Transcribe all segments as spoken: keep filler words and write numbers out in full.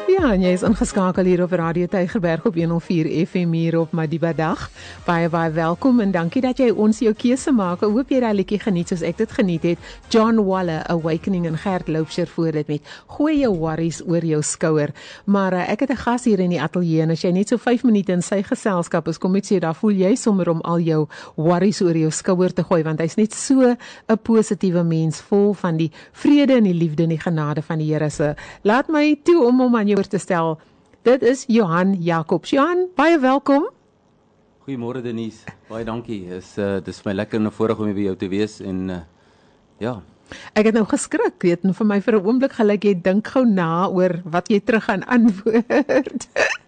Ja, en jy is ingeskakel hier op Radio Tygerberg op honderdvier F M hier op Madiba Dag. Baie baie welkom en dankie dat jy ons jou keuse maak. Ek hoop jy daai liedjie geniet soos ek dit geniet het. John Waller, Awakening en Gert Loubser voor dit met Gooi jou worries oor jou skouer. Maar uh, ek het 'n gas hier in die ateljee en as jy net so vyf minute in sy geselskap is, kom ek sê, daar voel jy sommer om al jou worries oor jou skouer te gooi, want hy's net so 'n positiewe mens, vol van die vrede en die liefde en die genade van die Here se. Laat my toe om hom aan jou te stel. Dit is Johan Jacobs. Johan, baie welkom. Goeiemôre Denise. Baie dankie. Is uh, dis my lekker en 'n voorreg om hier by jou te wees en uh, ja. Ek het nou geskrik, weet, en vir my vir 'n oomblik gelyk jy dink gou na oor wat jy terug gaan antwoord.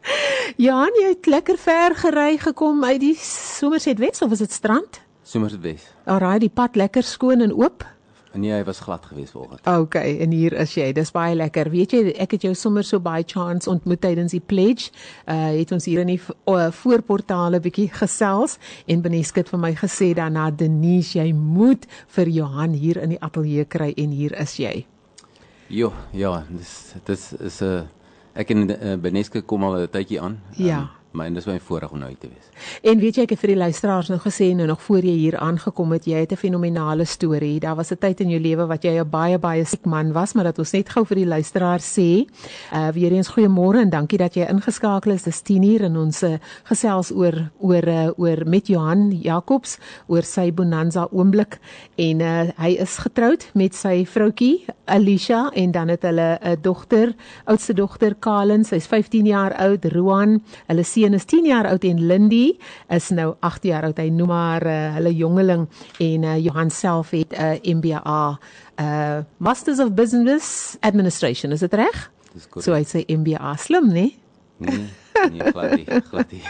Johan, jy het lekker ver gery gekom uit die Somerset Wes of is dit strand? Somerset Wes. Alraai, die pad lekker skoon en oop. Nee, hy was glad geweest vanoggend. Okay, en hier is jy. Dis baie lekker. Weet jy, ek het jou sommer so by chance ontmoet tydens die pledge. Uh het ons hier in die uh, voorportale bietjie gesels en Beneske het vir my gesê daarna, Denise, jy moet vir Johan hier in die ateljee kry en hier is jy. Jo, ja, dis dis is 'n uh, ek en uh, Beneske kom al 'n tydjie aan. Ja. Um, maar en dis my voorreg om nou hier te wees. En weet jy, ek het vir die luisteraars nog gesê, nou nog voor jy hier aangekom het, jy het 'n fenominale storie. Daar was 'n tyd in jou lewe wat jy 'n baie baie siek man was, maar dat ons net gou vir die luisteraars sê, uh, weer eens goeiemôre en dankie dat jy ingeskakel is. Dis tien uur en ons uh, gesels oor oor uh, oor met Johan Jacobs oor sy bonanza oomblik en uh, hy is getroud met sy vroutjie Alicia en dan het hulle 'n dogter, oudste dogter Kalen, sy's vyftien jaar oud, Roan, hulle seun is tien jaar oud en Lindy is nou agt jaar oud. Hy noem maar uh, hulle jongeling en uh, Johan self het 'n uh, M B A, uh, Masters of Business Administration, is dit reg? Dis goed. So hy sê M B A, slim, né? Nee, nee, glad nie, glad nie.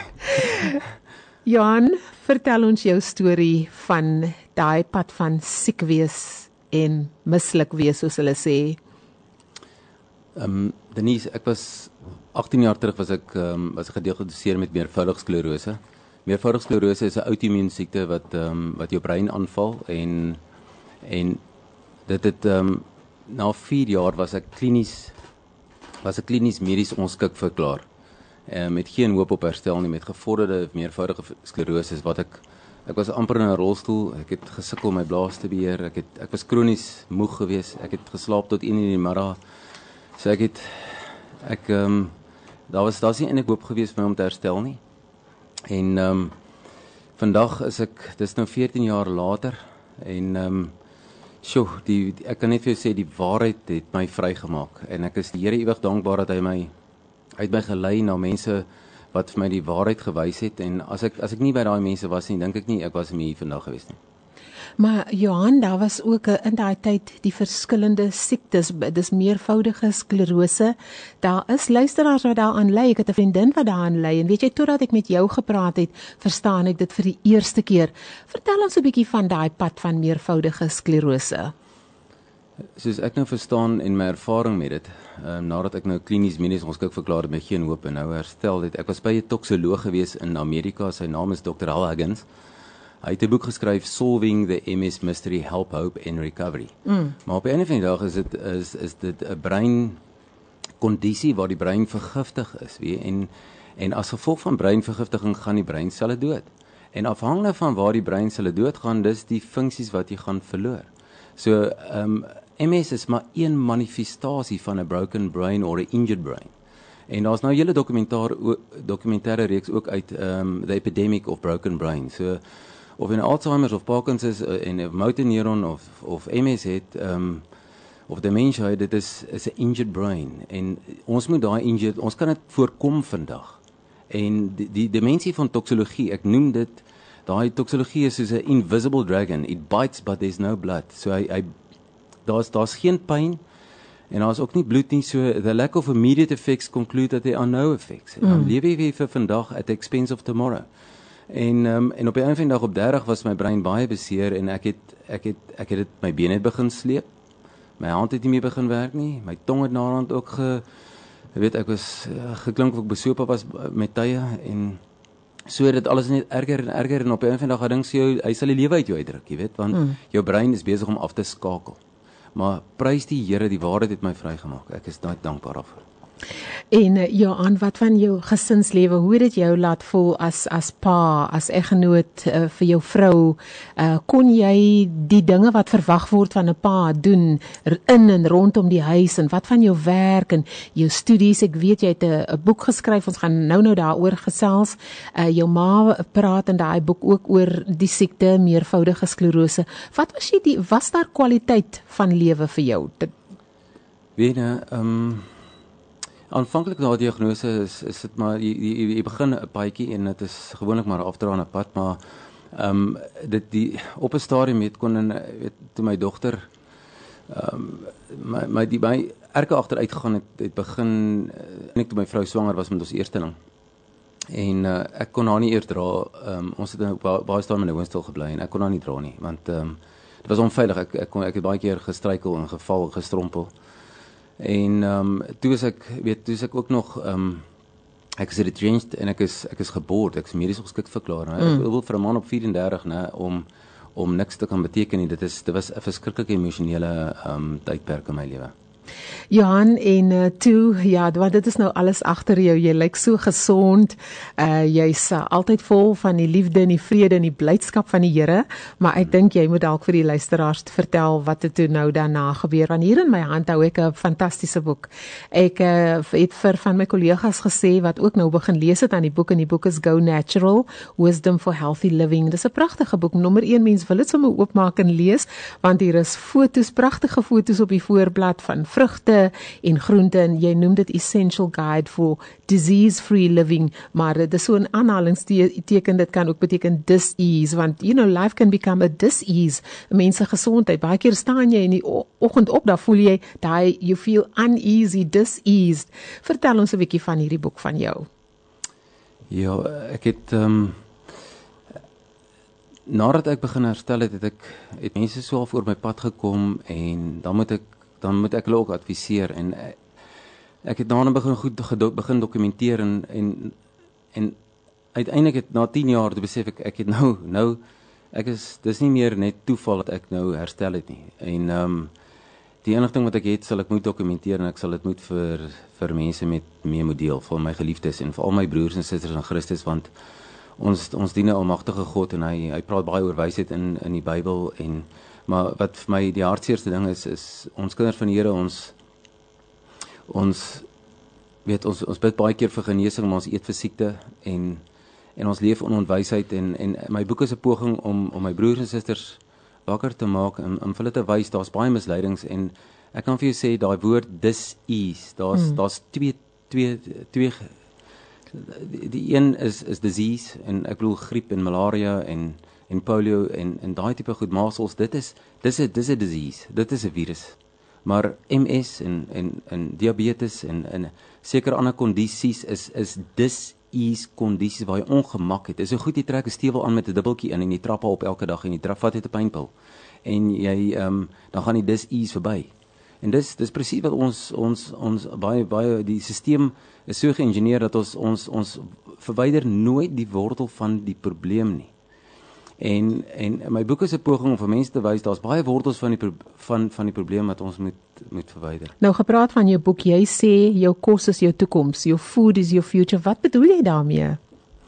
Johan, vertel ons jou storie van daai pad van siek wees en misluk wees, soos hulle sê. Ehm um, Denise, ek was agtien jaar terug was ek um, was ek gediagnoseer met meervoudige sklerose. Meervoudige sklerose is 'n outoimmuun siekte wat ehm um, wat jou brein aanval en en dit het ehm um, na vier jaar was ek klinies was ek klinies medies onskik verklaar. Uh, met geen hoop op herstel nie, met gevorderde meervoudige sklerose wat ek ek was amper in 'n rolstoel. Ek het gesukkel om my blaas te beheer. Ek het ek was kronies moeg geweest. Ek het geslaap tot een in die middag. So ek het ek ehm um, daar was daar's nie eintlik hoop geweest vir my om te herstel nie. En ehm um, vandag is ek dis nou veertien jaar later en ehm um, sjoe, die, die ek kan net vir jou sê die waarheid het my vrygemaak en ek is die Here ewig dankbaar dat hy my uit my gelei na mense wat vir my die waarheid gewys het en as ek as ek nie by daai mense was nie, dink ek nie ek was hier vandag geweest nie. Maar Johan, daar was ook in daai tyd die verskillende siektes, dis meervoudige sklerose. Daar is luisteraars wat daaraan ly. Ek het 'n vriendin wat daaraan ly en weet jy, totdat ek met jou gepraat het, verstaan ek dit vir die eerste keer. Vertel ons 'n bietjie van daai pad van meervoudige sklerose. Soos ek nou verstaan en my ervaring met dit, um, nadat ek nou klinies medies onskik verklaar het met geen hoop en nou herstel het, ek was by 'n toksoloog gewees in Amerika, sy naam is dokter Hal Huggins. Hy het 'n boek geskryf, Solving the M S Mystery, Help, Hope and Recovery. Mm. Maar op 'n of ander dag is dit is is dit 'n breinkondisie waar die brein vergiftig is, weet jy, en en as gevolg van breinvergiftiging gaan die breinselle dood. En afhangende van waar die breinselle doodgaan, dis die funksies wat jy gaan verloor. So ehm um, M S is maar een manifestasie van 'n broken brain or 'n injured brain. En daar's nou 'n hele dokumentaar dokumentêre reeks ook uit ehm um, The Epidemic of Broken Brain. So of in Alzheimer's of Parkinson's uh, en 'n motor neuron of of M S het ehm um, of dementia, dit is is 'n injured brain en ons moet daai injured, ons kan dit voorkom vandag. En die, die dimensie van toksologie, ek noem dit daai toksologie is soos 'n invisible dragon. It bites but there's no blood. So hy hy daar's daar's geen pyn en daar's ook nie bloed nie. So the lack of immediate effects conclude that there are no effects. Mm. Dan leef jy weer vir vandag at the expense of tomorrow. En um, en op 'n een van die dag op dertig was my brein baie beseer en ek het ek het ek het dit my bene het begin sleep. My hand het nie meer begin werk nie. My tong het naderhand ook ge jy weet ek was uh, geklink of ek besopa was met tye en so dit alles net erger en erger en op 'n een van die dag dink jy hy sal die lewe uit jou uitdruk, jy weet, want mm. jou brein is besig om af te skakel. Maar prys die Here, die waarheid het my vrygemaak. Ek is baie dankbaar daarvoor. En uh, Johan, wat van jou gesinslewe, hoe het dit jou laat voel as as pa, as eggenoot uh, vir jou vrou? Uh, kon jy die dinge wat verwag word van 'n pa doen in en rondom die huis, en wat van jou werk en jou studies? Ek weet jy het 'n boek geskryf, ons gaan nou nou daaroor gesels. Uh, jou ma praat in daai boek ook oor die siekte, meervoudige sklerose. Wat was jy die was daar kwaliteit van lewe vir jou? Dit... Weet jy, ehm um, aanvanklik na die diagnose is is dit maar jy, jy, jy begin 'n paadjie en dit is gewoonlik maar 'n afdraande pad, maar ehm um, dit die op 'n stadium het kon en weet toe my dogter ehm um, my my die my erge agteruit gegaan het, het begin en ek toe my vrou swanger was met ons eersteling. En uh, ek kon haar nie eers dra. Um, ons het in baie staan in 'n woonstel gebly en ek kon haar nie dra nie, want ehm um, dit was onveilig. Ek ek kon ek het baie keer gestruikel en geval, gestrompel. En ehm um, toe is ek weet toe is ek ook nog ehm um, ek is retrenched en ek is ek is geboord. Ek is medies geskik verklaar. Mm. Ek wil vir 'n man op vyf-en-dertig, né, om om niks te kan beteken nie. Dit is dit was 'n verskriklike emosionele ehm um, tydperk in my lewe. Johan, en uh, toe, ja, want dit is nou alles agter jou, jy lyk so gesond, uh, jy's uh, altyd vol van die liefde en die vrede en die blydskap van die Here, maar ek dink jy moet dalk vir die luisteraars vertel wat het toe nou daarna gebeur, want hier in my hand hou ek 'n fantastiese boek. Ek uh, het vir van my kollegas gesê, wat ook nou begin lees het aan die boek, en die boek is Go Natural, Wisdom for Healthy Living. Dis 'n pragtige boek, nommer een, mens wil dit sommer oopmaak en lees, want hier is foto's, pragtige foto's op die voorblad van vrugte en groente, en jy noem dit Essential Guide for Disease-Free Living, maar dit is so 'n aanhalingsteken, dit kan ook beteken dis-ease, want you know, life can become a dis-ease, mense gesondheid, baie keer staan jy in die oggend op, dan voel jy, die, you feel uneasy, dis-eased. Vertel ons 'n bietjie van hierdie boek van jou. Ja, ek het um, nadat ek begin herstel het, het ek het mense so al voor my pad gekom, en dan moet ek dan moet ek hulle ook adviseer, en ek het daarna begin goed gedo begin dokumenteer, en en en uiteindelik het na tien jaar te besef ek ek het nou nou ek is dis nie meer net toeval dat ek nou herstel het nie, en ehm um, die inligting wat ek het sal ek moet dokumenteer, en ek sal dit moet vir vir mense met mee moet deel, vir my geliefdes en vir al my broers en susters in Christus, want ons ons dien 'n almagtige God, en hy hy praat baie oor wysheid in in die Bybel, en maar wat vir my die hartseerste ding is, is ons kinders van die Here, ons ons weet ons ons bid baie keer vir genesing, maar ons eet vir siekte, en en ons leef in onwysheid, en en my boek is 'n poging om om my broers en susters wakker te maak, en om vir hulle te wys daar's baie misleidings, en ek kan vir jou sê daai woord dis-ease, daar's mm. daar's twee twee twee die, die een is is disease, en ek bedoel griep en malaria en en polio en en daai tipe goed, measles, dit is dis 'n dis 'n disease, dit is 'n virus. Maar M S en en en diabetes en en sekere ander kondisies is is dis-ease kondisies waar jy ongemak het. Dis so goed jy trek 'n stewel aan met 'n dubbeltjie in en jy trap op elke dag en jy trap vat net 'n pynpil. En jy ehm um, dan gaan die dis-ease verby. En dis dis presies wat ons ons ons baie baie die stelsel is so geïngineer dat ons ons ons verwyder nooit die wortel van die probleem nie. En en my boek is 'n poging om vir mense te wys daar's baie wortels van die van van die probleem wat ons moet moet verwyder. Nou gepraat van jou boek, jy sê jou kos is jou toekoms, your food is your future. Wat bedoel jy daarmee?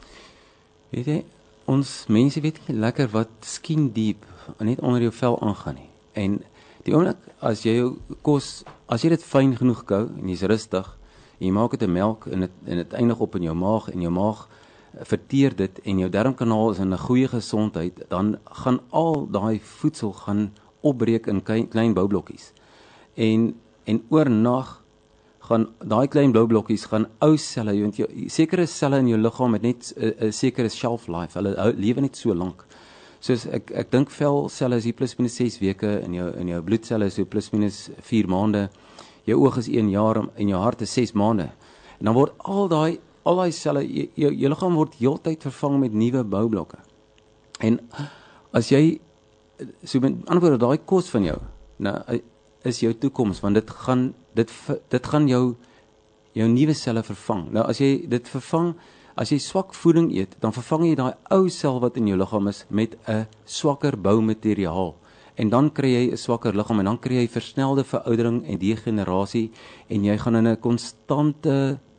Weet jy, ons mense weet nie lekker wat skien diep net onder jou vel aangaan nie. En die oomblik as jy jou kos, as jy dit fyn genoeg kou en jy's rustig en jy maak dit 'n melk en dit en dit eindig op in jou maag en jou maag verteer dit en jou darmkanaal is in 'n goeie gesondheid, dan gaan al daai voedsel gaan opbreek in klein, klein boublokkies. En en oornag gaan daai klein blou blokkies gaan ou selle, want jou sekere selle in jou liggaam het net 'n sekere shelf life. Hulle lewe net so lank. Soos ek ek dink velselle is hier plus minus ses weke, in jou in jou bloedselle is so plus minus vier maande. Jou oog is een jaar en jou hart is ses maande. En dan word al daai al daai selle, jou, jou liggaam word heeltyd vervang met nuwe boublokke. En as jy so met ander woorde daai kos van jou, nou is jou toekoms, want dit gaan dit dit gaan jou jou nuwe selle vervang. Nou as jy dit vervang, as jy swak voeding eet, dan vervang jy daai ou sel wat in jou liggaam is met 'n swakker boumateriaal. En dan kry jy 'n swakker liggaam en dan kry jy versnelde veroudering en degenerasie en jy gaan in 'n konstante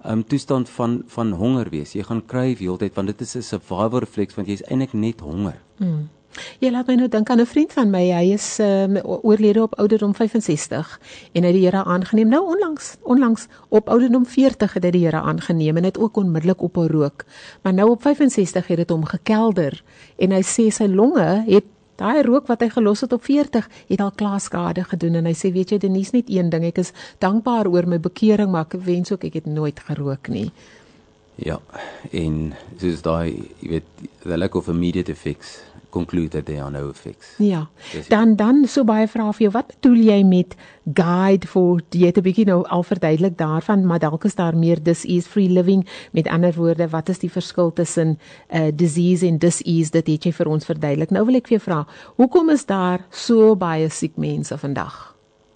um, toestand van van honger wees. Jy gaan crave heeltyd want dit is 'n survival reflex want jy is eintlik net honger. Hmm. Jy laat my nou dink aan 'n vriend van my. Hy is um, oorlede op ouderdom vyfensestig en hy het die Here aangeneem. Nou onlangs, onlangs op ouderdom veertig het hy die Here aangeneem en het ook onmiddellik ophou rook. Maar nou op vyfensestig het dit hom gekelder en hy sê sy longe het daai rook wat hy gelos het op veertig het al klaar skade gedoen en hy sê weet jy Denise net een ding, ek is dankbaar oor my bekering, maar ek wens ook ek het nooit gerook nie. Ja, en soos daai, jy weet, the lack of immediate effects conclude that there are no effects. Ja, dan dan so baie vrae vir jou, wat bedoel jy met guide for, jy het 'n bietjie nou al verduidelik daarvan, maar dalk is daar meer disease free living, met ander woorde, wat is die verskil tussen uh, disease en disease, dit het jy vir ons verduidelik. Nou wil ek vir jou vra, hoekom is daar so baie siek mense vandag?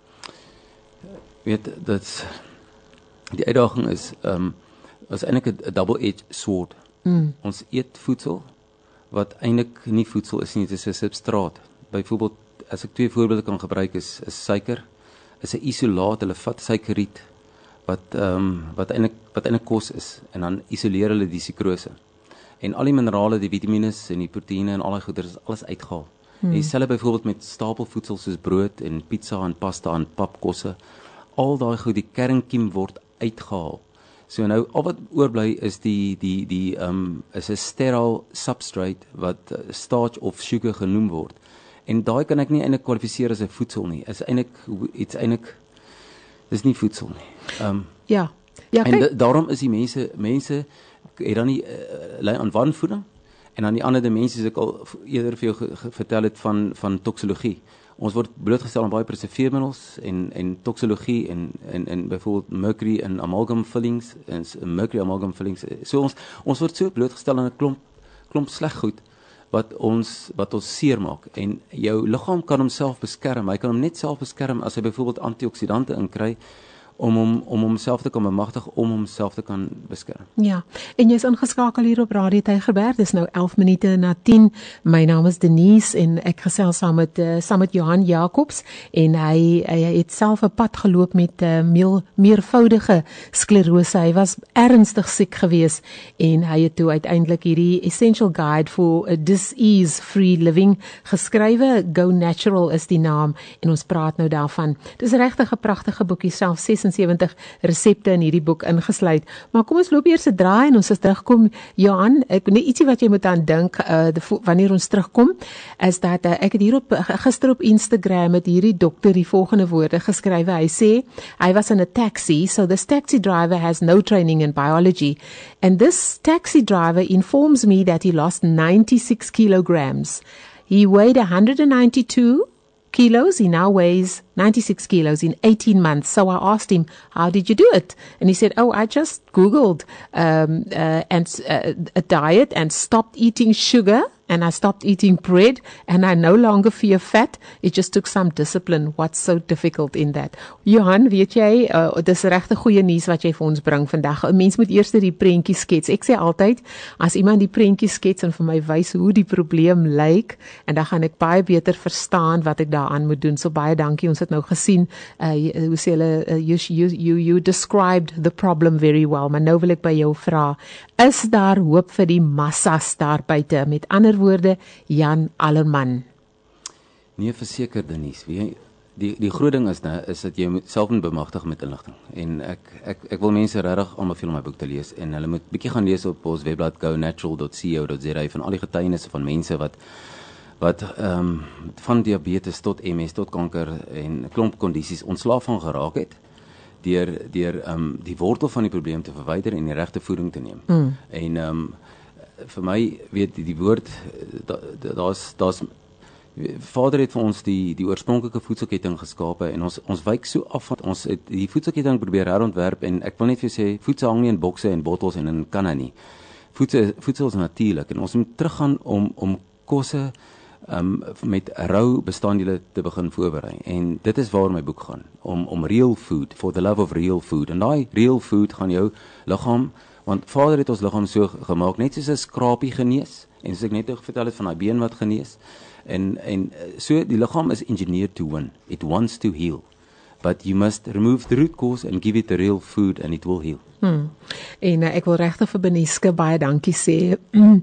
Weet, dit's, die uitdaging is, um, is eintlik 'n double-edged sword. Mm. Ons eet voedsel, wat eintlik nie voedsel is nie, dit is 'n substraat. Byvoorbeeld, as ek twee voorbeelde kan gebruik, is, is suiker, is 'n isolaat, hulle vat suikerriet, wat, um, wat eintlik wat eintlik kos is, en dan isoleer hulle die sukrose. En al die minerale, die vitamines en die proteïene en al die goeder is alles uitgehaal. Hmm. En dieselfde byvoorbeeld met stapelvoedsel soos brood en pizza en pasta en papkosse, al daai goed, die kernkiem word uitgehaal. So nou, al wat oorbly is die, die, die, um, is 'n sterile substrate wat uh, starch of sugar genoem word. En daai kan ek nie eintlik kwalifiseer as 'n voedsel nie. Is eintlik, iets eintlik, dis nie voedsel nie. Um, ja. Ja, en da, daarom is die mense, mense, het dan nie, uh, lei aan wanvoeding, en dan die ander dimensies, ek al eerder vir jou ge, ge, vertel het van, van toksologie. Ons word blootgestel aan baie preserveermiddels en en toksologie en en en byvoorbeeld mercury en amalgam fillings en mercury amalgam fillings. So ons ons word so blootgestel aan 'n klomp klomp sleg goed wat ons wat ons seermaak en jou liggaam kan homself beskerm. Hy kan hom net self beskerm as hy byvoorbeeld antioksidante inkry om hom om homself te kan bemagtig om homself te kan beskerm. Ja, en jy is ingeskakel hier op Radio Tygerberg. Dis nou elf minute na tien. My naam is Denise en ek gesels saam met uh, saam met Johan Jacobs en hy hy het self 'n pad geloop met 'n uh, meer, meervoudige sklerose. Hy was ernstig siek geweest en hy het toe uiteindelik hierdie Essential Guide for a Disease Free Living geskrywe. Go Natural is die naam en ons praat nou daarvan. Dis regtig 'n pragtige boekie, self sewenty-six resepte in hierdie boek ingesluit. Maar kom ons loop eers 'n draai en ons is terugkom. Johan, ek net ietsie wat jy moet aan dink uh, wanneer ons terugkom, is dat uh, ek het hier op gister op Instagram met hierdie dokter die volgende woorde geskrywe. Hy sê hy was in 'n taxi, so this taxi driver has no training in biology, and this taxi driver informs me that he lost ninety-six kilograms. He weighed one hundred ninety-two kilos. He now weighs ninety-six kilos in eighteen months. So I asked him, how did you do it? And he said, oh, I just Googled um, uh, and uh, a diet and stopped eating sugar and I stopped eating bread and I no longer fear fat. It just took some discipline. What's so difficult in that? Johan, weet jy, uh, dis regte goeie nuus wat jy vir ons bring vandag. 'n Mens moet eers die prentjie skets. Ek sê altyd, as iemand die prentjie skets en vir my wys hoe die probleem lyk, en dan gaan ek baie beter verstaan wat ek daaraan moet doen. So baie dankie. Ons het nou gesien, uh, hoe sê hulle, uh, you, you, you, you described the problem very well. Maar nou wil ek by jou vra, is daar hoop vir die massas daar buite? Met ander woorde, Jan Allerman. Nee, verseker Denise, wie die die groot ding is nou is dat jy moet self moet bemagtig met inligting. En ek ek ek wil mense regtig aanbeveel om my boek te lees en hulle moet bietjie gaan lees op ons webblad go natural dot co dot za van al die getuienisse van mense wat wat ehm um, van diabetes tot M S tot kanker en 'n klomp kondisies ontslaaf van geraak het deur deur ehm um, die wortel van die probleem te verwyder en die regte voeding te neem. Mm. En ehm um, vir my weet die, die woord daar's da, daar's Vader het vir ons die die oorspronklike voedselketting geskape en ons ons wyk so af van ons het die voedselketting probeer herontwerp en ek wil net vir sê voedsel hang nie in bokse en bottels en in kanne nie. Voedsel voedsel is natuurlik en ons moet teruggaan om om kosse um, met rou bestanddele te begin voorberei en dit is waar my boek gaan om om real food, for the love of real food en daai real food gaan jou liggaam, want Vader het ons liggaam so gemaak net soos 'n skrapie genees en soos ek net vertel het van daai been wat genees. En en so die liggaam is engineered to win. It wants to heal. but you must remove the root cause and give it the real food and it will heal. Hmm. En uh, ek wil regtig vir Beneske baie dankie sê.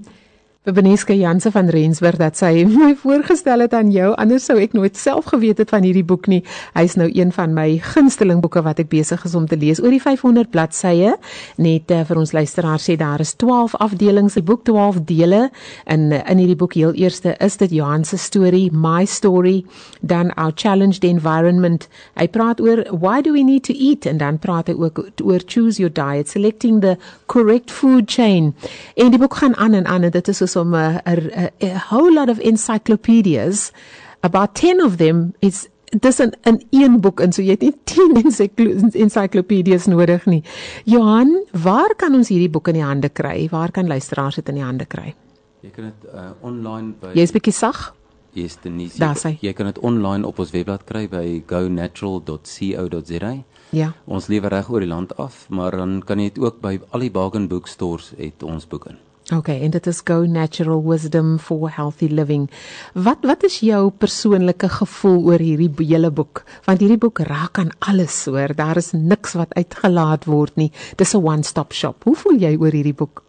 Vir Beneske Janse van Rensburg dat sy my voorgestel het aan jou, anders sou ek nooit self geweet het van hierdie boek nie. Hy is nou een van my gunsteling boeke wat ek besig is om te lees, oor die vyfhonderd bladsye. Net uh, vir ons luisteraars sê daar is twaalf afdelings, die boek twaalf dele, en uh, in hierdie boek heel eerste is dit Johan se storie, My Story, dan Our Challenged Environment. Hy praat oor Why Do We Need to Eat, en dan praat hy ook oor Choose Your Diet, Selecting the Correct Food Chain. En die boek gaan aan en aan, en dit is soos om a, a, a whole lot of encyclopedias, about ten of them, is dis in, in een boek, en so jy het nie tien encyclopedias nodig nie. Johan, waar kan ons hierdie boek in die hande kry? Waar kan luisteraars dit in die hande kry? Jy kan dit uh, online by... Jy is bietjie sag? Yes, Denise. Daar sy. Jy kan dit online op ons webblad kry by go natural dot co dot za. Ja. Ons lewer reg oor die land af, maar dan kan jy dit ook by al die bargain bookstores het ons boeke. Okay, en dit is Go Natural Wisdom for Healthy Living. Wat wat is jou persoonlike gevoel oor hierdie hele boek? Want hierdie boek raak aan alles, hoor. Daar is niks wat uitgelaat word nie. Dis 'n one-stop shop. Hoe voel jy oor hierdie boek?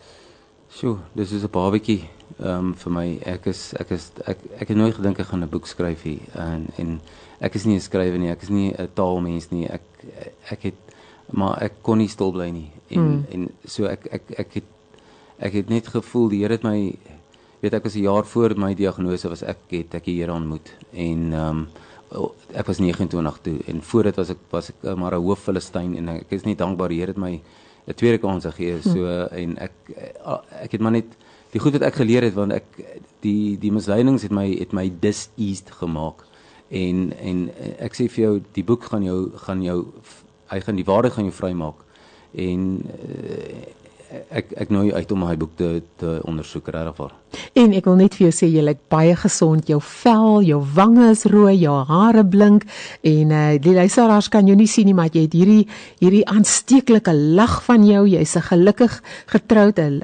Sjoe, dis is 'n babatjie um, vir my. Ek is ek is ek ek het nooit gedink ek gaan 'n boek skryf hier, en en ek is nie 'n skrywer nie, ek is nie 'n taalmens nie. Ek ek het maar ek kon nie stil bly nie. En hmm. en so ek ek ek het Ek het net gevoel, die Here het my, weet ek was 'n jaar voor my diagnose was ek het ek die Here ontmoet, en um, ek was negenentwintig toe, en voor dit was ek was ek maar 'n hoof-Filistyn, en ek is nie dankbaar, die Here het my 'n tweede kans gegee, so, en ek ek het maar net die goed wat ek geleer het, want ek die die misleidings het my het my diseased gemaak, en en ek sê vir jou, die boek gaan jou gaan jou hy gaan die waarheid gaan jou vrymaak, en uh, Ek ek nooi uit om my boek te te ondersoek regtig waar. En ek wil net vir jou sê jy lyk baie gesond, jou vel, jou wange is rooi, jou hare blink, en uh, die luisteraars kan jou nie sien nie, maar jy het hierdie hierdie aansteeklike lag van jou. Jy's 'n gelukkig getroud 'n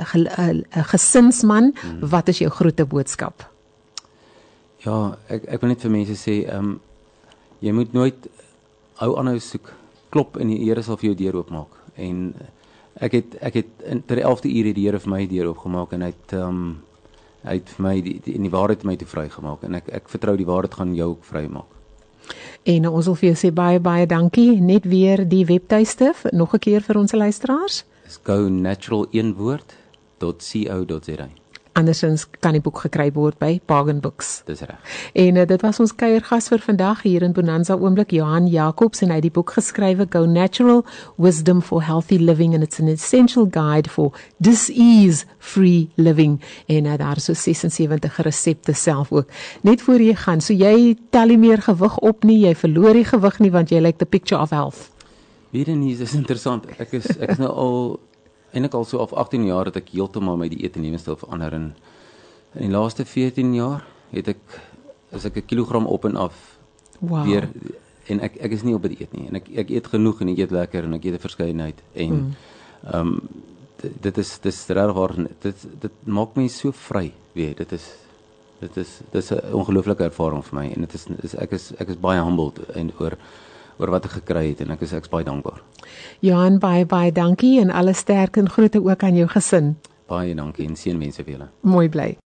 gesinsman. Hmm. Wat is jou groete boodskap? Ja, ek ek wil net vir mense sê, ehm um, jy moet nooit hou aanhou soek, klop en die Here sal vir jou deur oopmaak. En Ek het ek het ter die elfde uur het die Here vir my deur oopgemaak, en hy het um, hy het vir my die, die in die waarheid my toe vrygemaak, en ek ek vertrou die waarheid gaan jou ook vrymaak. En ons wil vir jou sê baie baie dankie. Net weer die webtuiste nog 'n keer vir ons luisteraars. Dis go natural een woord .co dot za. Andersins kan die boek gekry word by Bargain Books. Dis reg. En uh, dit was ons kuiergas vir vandag hier in Bonanza Oomblik, Johan Jacobs, en hy het die boek geskrywe Go Natural Wisdom for Healthy Living, and it's an essential guide for disease-free living. En uh, daar is so ses en sewentig resepte self ook. Net voor jy gaan, so jy tel nie meer gewig op nie, jy verloor die gewig nie, want jy lyk the picture of health. Weet jy nie, dis interessant. Ek is ek is nou al eintlik al so af agttien jaar het ek heeltemal my dieet en lewenstyl verander, en in die laaste veertien jaar het ek is ek 'n kilogram op en af. Wow. Weer, en ek ek is nie op 'n dieet nie, en ek ek eet genoeg en ek eet lekker en ek eet 'n verskeidenheid, en mm. um, dit, dit is dis regtig waar, dit dit maak my so vry, weet, dit is dit is dit is 'n ongelooflike ervaring vir my, en dit is, is ek is ek is baie humbled en oor oor wat ek gekry het, en ek is ek is baie dankbaar. Johan, baie baie dankie, en alle sterkte en groete ook aan jou gesin. Baie dankie en seënwense vir julle. Mooi bly.